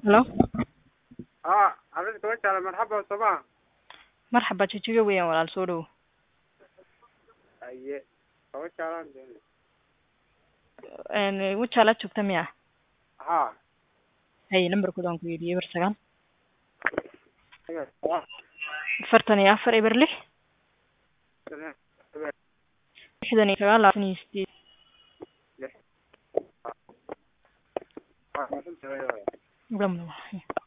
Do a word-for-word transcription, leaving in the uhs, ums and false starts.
Hello. اه عرفت كويس على مرحبا صباح. مرحبا تشيجا ويا ولا الصورو. اي كويس على عندي. ان وجه la joogta miya ها hay numberkooda aan ku yeedhiyay bar sagaal ايوه afartan iyo afar eber lix lixdan iyo sagaal labaatan iyo sideed صح.